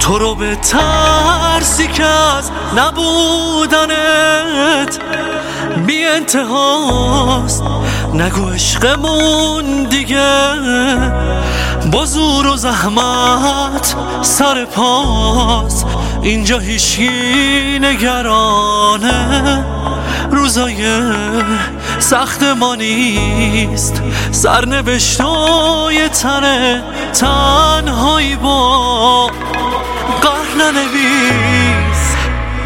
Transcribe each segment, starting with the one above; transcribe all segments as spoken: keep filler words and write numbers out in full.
تو رو به ترسی که از نبودنت بی انتهاست. نگو عشقمون دیگه با زور و زحمت سر پاس. اینجا هیچکی نگرانه روزای سخت ما نیست. سرنوشتای تنه تنهایی با قهر ننویس.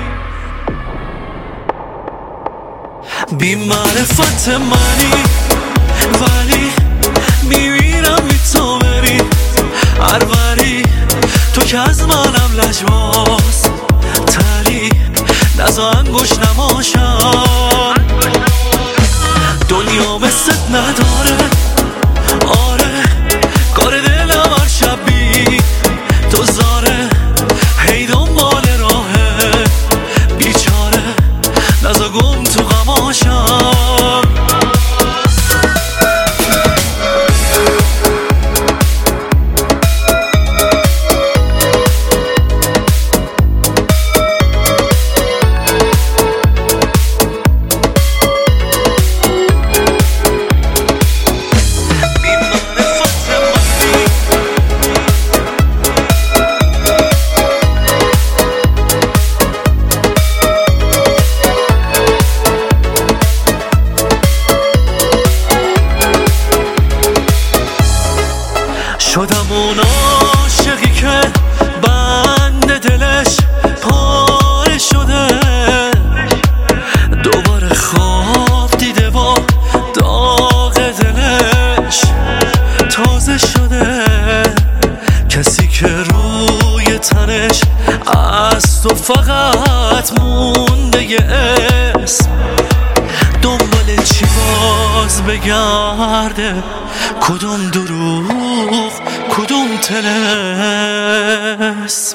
بی معرفت منی ولی میمیرم بی تو بری هر وری. تو که از منم لجباز تری نزا انگوش نماشم. دنیا مثلت نداره آره کار دلم هر شب بی تو زاره. هی دنبال راهه بیچاره نزا گم تو غماشم. شدم اون عاشقی که بند دلش پاره شده. دوباره خواب دیده و داغ دلش تازه شده. کسی که روی تنش از تو فقط مونده یه اسم. دنبال چی باز بگرده کدوم دروغ کدوم طلسم.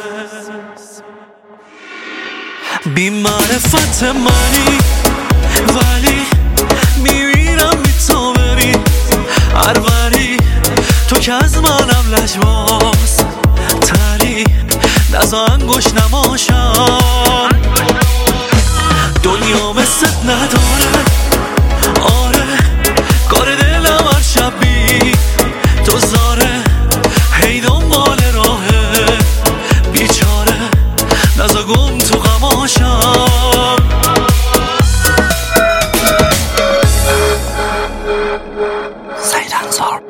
بی معرفت منی ولی میمیرم بی تو بری هر وری. تو که از منم لجباز تری نزا انگوش نماشم. دنیا مثلت نداره آره کار دلم هر شب بی تو زاره. هی دنبال راهه بیچاره نزا گم تو غماشم. سید انصار